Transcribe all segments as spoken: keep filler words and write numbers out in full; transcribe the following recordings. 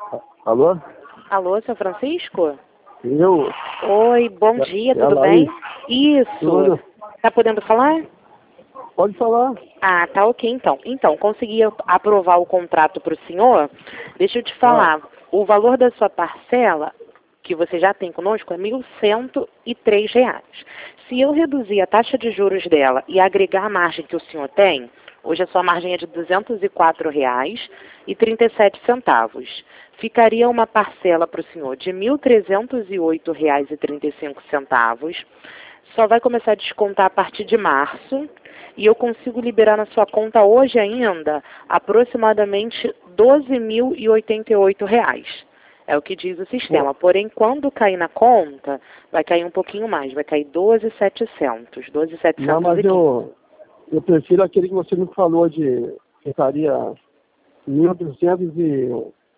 Alô? Alô, seu Francisco? Eu? Oi, bom É, dia, é tudo Laís. bem? Isso. Tudo. Tá podendo falar? Pode falar. Ah, tá ok então. Então, consegui aprovar o contrato para o senhor. Deixa eu te Ah, falar, o valor da sua parcela, que você já tem conosco, é mil cento e três reais. Se eu reduzir a taxa de juros dela e agregar a margem que o senhor tem, hoje a sua margem é de duzentos e quatro reais e trinta e sete centavos. Ficaria uma parcela para o senhor de mil trezentos e oito reais e trinta e cinco centavos. Só vai começar a descontar a partir de março. E eu consigo liberar na sua conta hoje ainda aproximadamente doze mil e oitenta e oito reais. É o que diz o sistema. Porém, quando cair na conta, vai cair um pouquinho mais. Vai cair doze mil e setecentos. doze mil e setecentos. não, mas eu, eu prefiro aquele que você me falou de ficaria mil duzentos e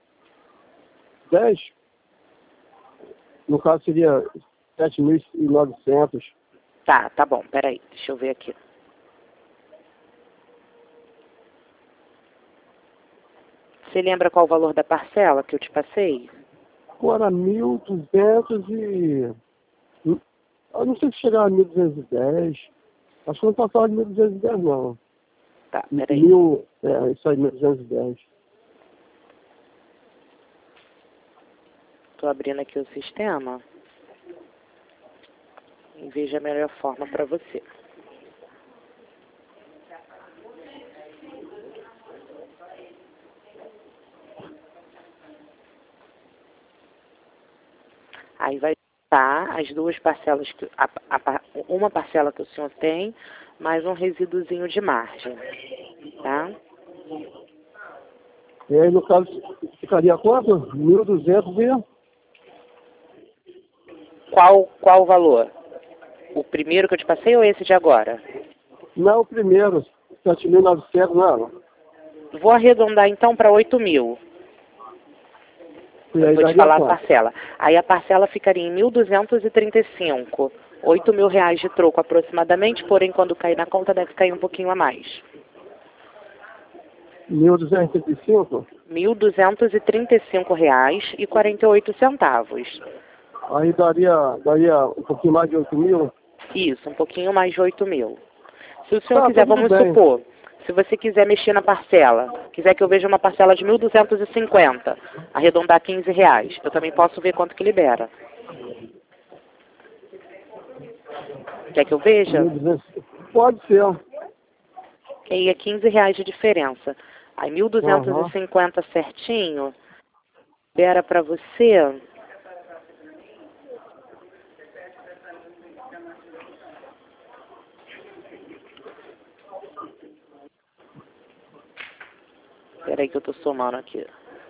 dez. No caso seria sete mil e novecentos. Tá, tá bom. Peraí, deixa eu ver aqui. Você lembra qual o valor da parcela que eu te passei? Agora mil e duzentos e... Eu não sei se chegar a mil duzentos e dez. Acho que não passava de mil duzentos e dez, não. Tá, peraí. Mil... É, isso aí, mil duzentos e dez. Estou abrindo aqui o sistema e veja a melhor forma para você. Aí vai estar as duas parcelas, que, a, a, uma parcela que o senhor tem, mais um resíduozinho de margem, tá? E aí, no caso, ficaria quanto? mil e duzentos e... Qual, qual o valor? O primeiro que eu te passei ou esse de agora? Não, o primeiro, sete mil e novecentos, não. Vou arredondar então para oito mil. E Eu aí vou te daria falar a quanto? parcela. Aí a parcela ficaria em mil duzentos e trinta e cinco. oito mil reais de troco aproximadamente, porém quando cair na conta deve cair um pouquinho a mais. mil duzentos e trinta e cinco? mil duzentos e trinta e cinco reais e quarenta e oito centavos. Aí daria, daria um pouquinho mais de oito mil? Isso, um pouquinho mais de oito mil. Se o senhor Tá, quiser, tá tudo vamos bem. supor, se você quiser mexer na parcela, quiser que eu veja uma parcela de mil duzentos e cinquenta, arredondar quinze reais, eu também posso ver quanto que libera. Quer que eu veja? mil e duzentos. Pode ser. Aí é quinze reais de diferença. Aí mil duzentos e cinquenta Uhum. certinho, libera para você... Espera aí que eu tô somando aqui.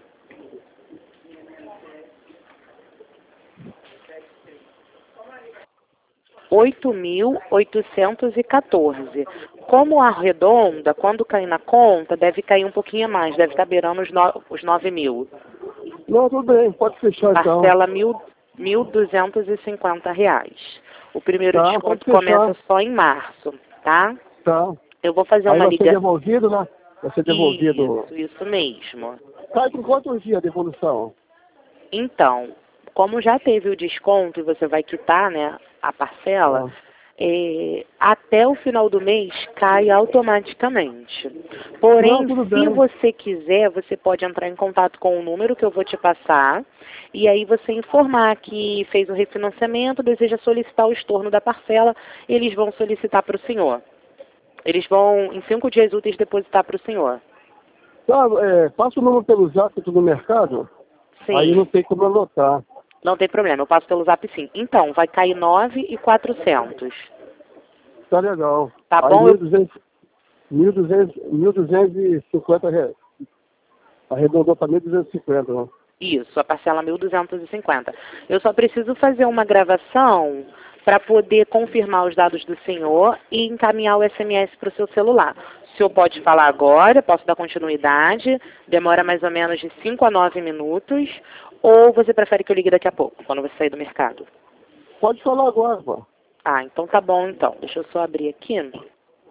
oito mil oitocentos e quatorze. Como arredonda, quando cair na conta, deve cair um pouquinho a mais, deve estar beirando os, no, os nove mil. Não, tudo bem, pode fechar então. Parcela mil duzentos e cinquenta reais. O primeiro Tá, pode desconto fechar. começa só em março, tá? Tá. Eu vou fazer Aí uma vai ser ligação. devolvido, né? Vai ser devolvido. Isso, isso mesmo. Cai com quantos dias a devolução? Então, como já teve o desconto e você vai quitar, né, a parcela, Ah. é, até o final do mês cai automaticamente. Porém, Não, tudo se bem. você quiser, você pode entrar em contato com o número que eu vou te passar e aí você informar que fez o refinanciamento, deseja solicitar o estorno da parcela, eles vão solicitar para o senhor. Eles vão, em cinco dias úteis, depositar para o senhor. Tá, é, passa o número pelo zap do mercado, aí não Sim, tem como anotar. não tem problema, eu passo pelo zap sim. Então, vai cair nove mil e quatrocentos. Tá legal. Tá Aí bom? Eu... mil e duzentos, mil e duzentos, mil duzentos e cinquenta reais. Arredondou para mil duzentos e cinquenta, né? Isso, a parcela mil duzentos e cinquenta. Eu só preciso fazer uma gravação para poder confirmar os dados do senhor e encaminhar o S M S para o seu celular. O senhor pode falar agora, posso dar continuidade, demora mais ou menos de cinco a nove minutos, ou você prefere que eu ligue daqui a pouco, quando você sair do mercado? Pode falar agora, pô. Ah, então tá bom então. Deixa eu só abrir aqui.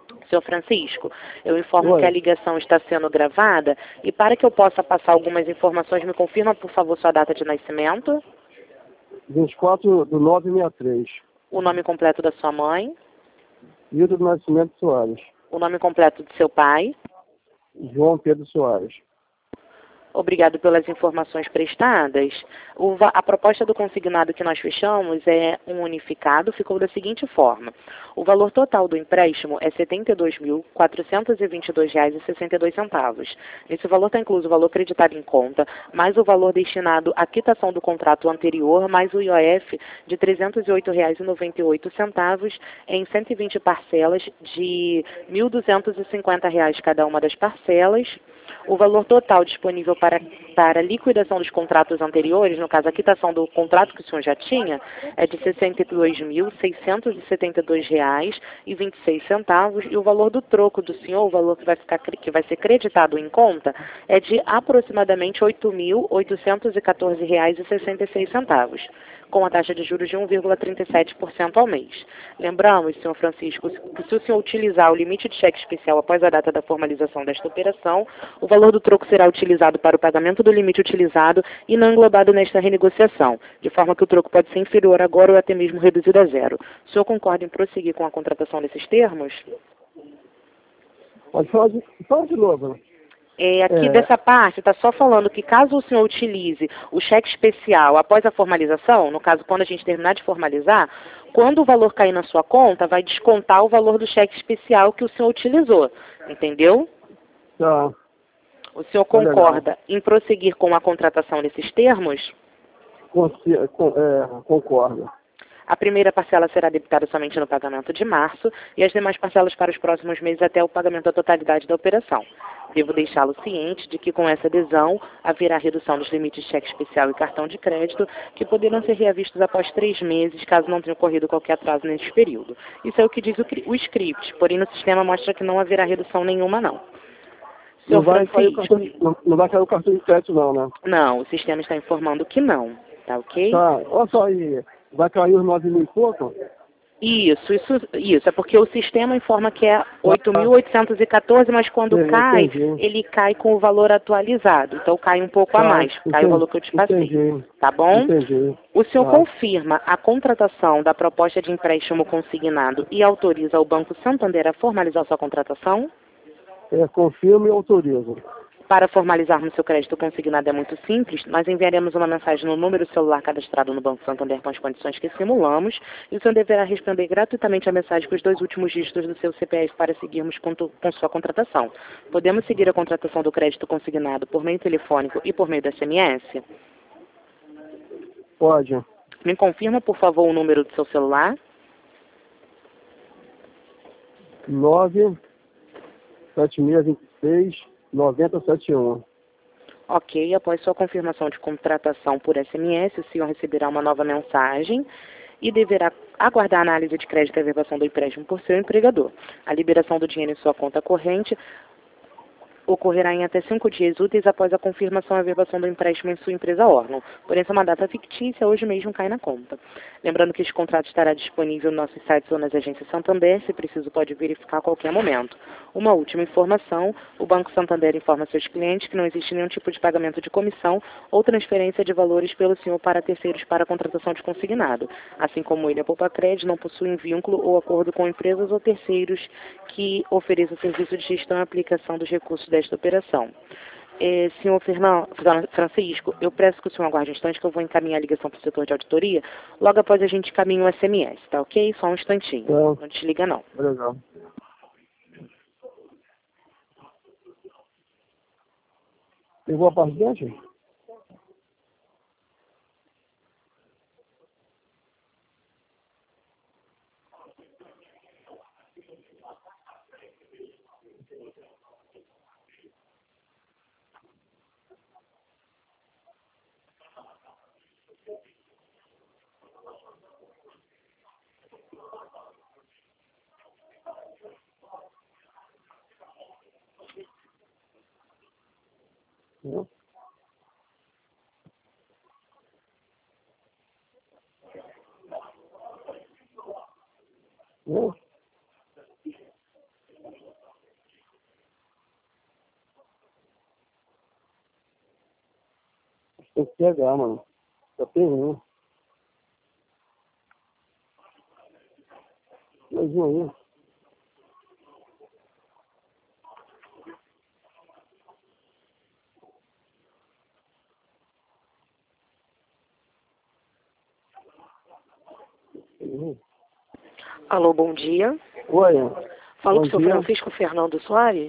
Senhor Francisco, eu informo Oi. que a ligação está sendo gravada e para que eu possa passar algumas informações, me confirma, por favor, sua data de nascimento, vinte e quatro de nove de sessenta e três. o nome completo da sua mãe, Hildo do Nascimento Soares. o nome completo de seu pai. João Pedro Soares. Obrigado pelas informações prestadas. O va- a proposta do consignado que nós fechamos é um unificado, ficou da seguinte forma. O valor total do empréstimo é setenta e dois mil, quatrocentos e vinte e dois reais e sessenta e dois centavos. Nesse valor está incluso o valor creditado em conta, mais o valor destinado à quitação do contrato anterior, mais o I O F de trezentos e oito reais e noventa e oito centavos em cento e vinte parcelas de mil duzentos e cinquenta reais cada uma das parcelas. O valor total disponível para, para liquidação dos contratos anteriores, no caso a quitação do contrato que o senhor já tinha, é de sessenta e dois mil, seiscentos e setenta e dois reais e vinte e seis centavos, e o valor do troco do senhor, o valor que vai, ficar, que vai ser creditado em conta, é de aproximadamente oito mil, oitocentos e quatorze reais e sessenta e seis centavos, com a taxa de juros de um vírgula trinta e sete por cento ao mês. Lembramos, senhor Francisco, que se o senhor utilizar o limite de cheque especial após a data da formalização desta operação, o valor do troco será utilizado para o pagamento do limite utilizado e não englobado nesta renegociação, de forma que o troco pode ser inferior agora ou até mesmo reduzido a zero. O senhor concorda em prosseguir com a contratação desses termos? Pode falar de, fala de novo. Né? É, aqui É. dessa parte está só falando que caso o senhor utilize o cheque especial após a formalização, no caso quando a gente terminar de formalizar, quando o valor cair na sua conta, vai descontar o valor do cheque especial que o senhor utilizou, entendeu? Tá. O senhor Tá legal. concorda em prosseguir com a contratação nesses termos? Conci- con- é, concordo. A primeira parcela será debitada somente no pagamento de março e as demais parcelas para os próximos meses até o pagamento da totalidade da operação. Devo deixá-lo ciente de que com essa adesão haverá redução dos limites de cheque especial e cartão de crédito, que poderão ser reavistos após três meses, caso não tenha ocorrido qualquer atraso neste período. Isso é o que diz o, cri- o script, porém no sistema mostra que não haverá redução nenhuma, não. Não Senhor vai, cair o Francisco, cartão, não, não vai cair o cartão de crédito não, né? não, o sistema está informando que não, tá ok? Tá. Olha só aí. Vai cair os nove mil e pouco? Isso, isso, isso. É porque o sistema informa que é oito mil oitocentos e quatorze, mas quando Sim, cai, entendi. ele cai com o valor atualizado. Então cai um pouco a Tá. mais, cai o Entendi. valor que eu te passei. Entendi. Tá bom? Entendi. O senhor Tá. confirma a contratação da proposta de empréstimo consignado e autoriza o Banco Santander a formalizar sua contratação? É, confirmo e autorizo. Para formalizarmos seu crédito consignado é muito simples. Nós enviaremos uma mensagem no número celular cadastrado no Banco Santander com as condições que simulamos e o senhor deverá responder gratuitamente a mensagem com os dois últimos dígitos do seu C P F para seguirmos com, tu, com sua contratação. Podemos seguir a contratação do crédito consignado por meio telefônico e por meio do S M S? Pode. Me confirma, por favor, o número do seu celular. nove sete seis dois seis nove zero sete um. Ok, após sua confirmação de contratação por S M S, o senhor receberá uma nova mensagem e deverá aguardar a análise de crédito e averbação do empréstimo por seu empregador. A liberação do dinheiro em sua conta corrente ocorrerá em até cinco dias úteis após a confirmação e averbação do empréstimo em sua empresa órgão. Porém, essa é uma data fictícia, hoje mesmo cai na conta. Lembrando que este contrato estará disponível nos nossos sites ou nas agências Santander, se preciso pode verificar a qualquer momento. Uma última informação, o Banco Santander informa seus clientes que não existe nenhum tipo de pagamento de comissão ou transferência de valores pelo senhor para terceiros para a contratação de consignado. Assim como ele, a Poupa Crédito não possui vínculo ou acordo com empresas ou terceiros que ofereçam serviço de gestão e aplicação dos recursos desta operação. É, senhor Fernando, Francisco, eu peço que o senhor aguarde um instante que eu vou encaminhar a ligação para o setor de auditoria. Logo após a gente encaminha o S M S, tá ok? Só um instantinho. Tá. Não desliga não. Legal. Pegou a parte? Não. Tem que pegar, mano. Tá terrível. Mais um aí. Uhum. Alô, bom dia. Oi. Falo Bom com o senhor dia. Francisco Fernando Soares.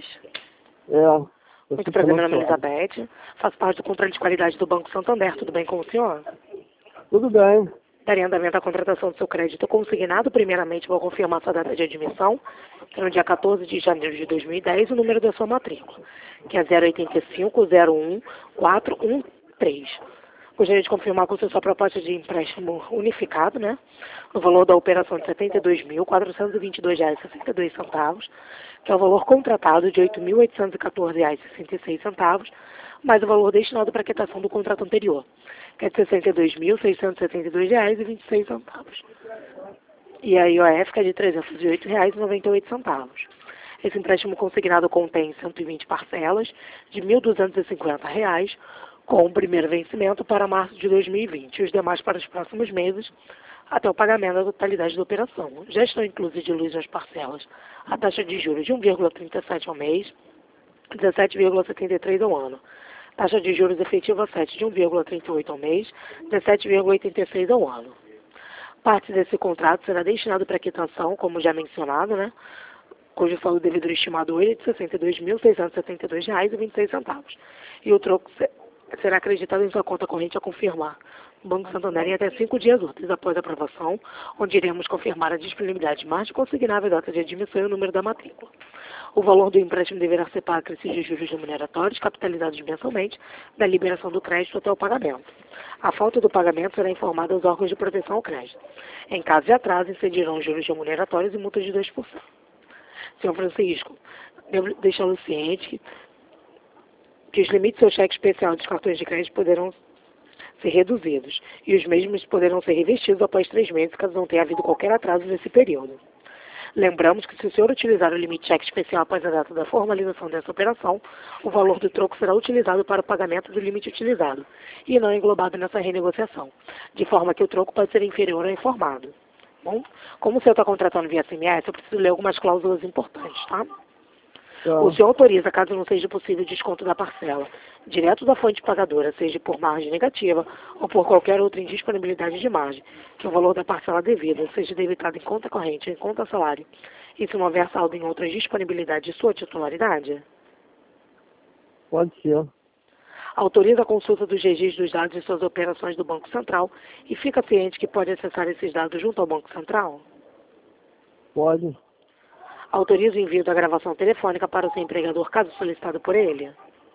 É. Muito prazer, meu nome é Elizabeth. Faço parte do controle de qualidade do Banco Santander. Tudo bem com o senhor? Tudo bem. Daria andamento à contratação do seu crédito consignado. Primeiramente, vou confirmar sua data de admissão, que é no dia quatorze de janeiro de dois mil e dez, o número da sua matrícula, que é zero oito cinco zero um quatro um três. Gostaria de confirmar com você sua proposta de empréstimo unificado, né? O valor da operação de setenta e dois mil, quatrocentos e vinte e dois reais e sessenta e dois centavos, que é o valor contratado de oito mil, oitocentos e quatorze reais e sessenta e seis centavos, mais o valor destinado para a quitação do contrato anterior, que é de sessenta e dois mil, seiscentos e setenta e dois reais e vinte e seis centavos. E a I O F, que é de trezentos e oito reais e noventa e oito centavos. Esse empréstimo consignado contém cento e vinte parcelas de mil duzentos e cinquenta reais, com o primeiro vencimento para março de dois mil e vinte e os demais para os próximos meses, até o pagamento da totalidade da operação. Já estão inclusas de luz nas parcelas a taxa de juros de um vírgula trinta e sete ao mês, dezessete vírgula setenta e três ao ano. Taxa de juros efetiva sete de um vírgula trinta e oito ao mês, dezessete vírgula oitenta e seis ao ano. Parte desse contrato será destinado para quitação, como já mencionado, né? Cujo saldo devedor estimado hoje é de sessenta e dois mil, seiscentos e setenta e dois reais e vinte e seis centavos. E o troco será acreditado em sua conta corrente a confirmar no Banco Santander em até cinco dias úteis após a aprovação, onde iremos confirmar a disponibilidade de margem consignável, data de admissão e o número da matrícula. O valor do empréstimo deverá ser pago a crescer de juros remuneratórios, capitalizados mensalmente, da liberação do crédito até o pagamento. A falta do pagamento será informada aos órgãos de proteção ao crédito. Em caso de atraso, incidirão juros remuneratórios e multas de dois por cento. senhor Francisco, devo deixá-lo ciente que, que os limites do seu cheque especial dos cartões de crédito poderão ser reduzidos e os mesmos poderão ser revestidos após três meses, caso não tenha havido qualquer atraso nesse período. Lembramos que se o senhor utilizar o limite cheque especial após a data da formalização dessa operação, o valor do troco será utilizado para o pagamento do limite utilizado e não englobado nessa renegociação, de forma que o troco pode ser inferior ao informado. Bom, como o senhor está contratando via S M S, eu preciso ler algumas cláusulas importantes, tá? Tá. O senhor autoriza, caso não seja possível, o desconto da parcela, direto da fonte pagadora, seja por margem negativa ou por qualquer outra indisponibilidade de margem, que o valor da parcela devida seja debitado em conta corrente ou em conta salário, e se não houver saldo em outras disponibilidades de sua titularidade? Pode ser. Autoriza a consulta dos registros dos dados de suas operações do Banco Central e fica ciente que pode acessar esses dados junto ao Banco Central? Pode. Autoriza o envio da gravação telefônica para o seu empregador, caso solicitado por ele?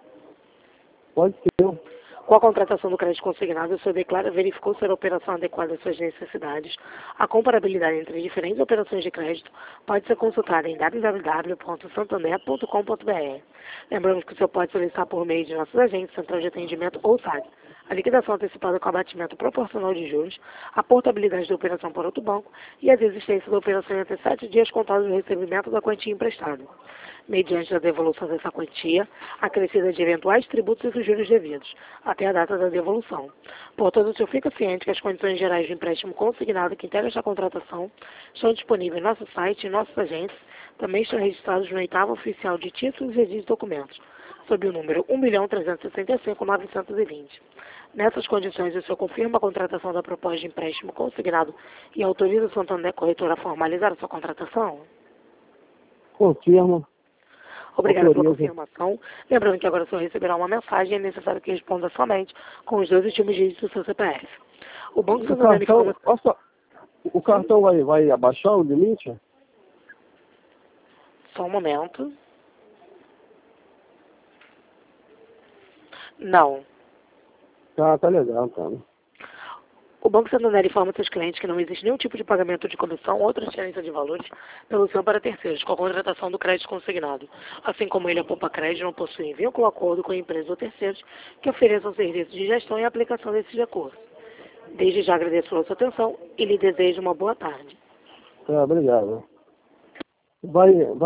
Pode ser. Com a contratação do crédito consignado, o senhor declara verificou ser a operação adequada às suas necessidades. A comparabilidade entre diferentes operações de crédito pode ser consultada em w w w ponto santander ponto com ponto b r. Lembramos que o senhor pode solicitar por meio de nossos agentes, central de atendimento ou site a liquidação antecipada com abatimento proporcional de juros, a portabilidade da operação para outro banco e a desistência da operação em até sete dias contados do recebimento da quantia emprestada, mediante a devolução dessa quantia, acrescida de eventuais tributos e dos juros devidos, até a data da devolução. Portanto, o senhor fica ciente que as condições gerais de empréstimo consignado que integram esta contratação estão disponíveis em nosso site e em nossos agentes, também estão registrados no oitavo oficial de títulos e de documentos, sob o número um milhão trezentos e sessenta e cinco mil novecentos e vinte. Nessas condições, o senhor confirma a contratação da proposta de empréstimo consignado e autoriza o Santander Corretora a formalizar a sua contratação? Confirma. Obrigada pela Autoriza. confirmação. Lembrando que agora o senhor receberá uma mensagem e é necessário que responda somente com os dois últimos dígitos do seu C P F. O Banco O Santander me cartão, informa... olha só, o cartão vai, vai abaixar o limite? Só um momento. Não. Tá, tá legal, cara. O Banco Santander informa seus clientes que não existe nenhum tipo de pagamento de comissão ou transferência de valores pelo senhor para terceiros com a contratação do crédito consignado, assim como ele, a Poupa Crédito, não possui vínculo ou acordo com empresas ou terceiros que ofereçam serviços de gestão e aplicação desses recursos. Desde já agradeço pela sua atenção e lhe desejo uma boa tarde. Tá, obrigado. Vai, vai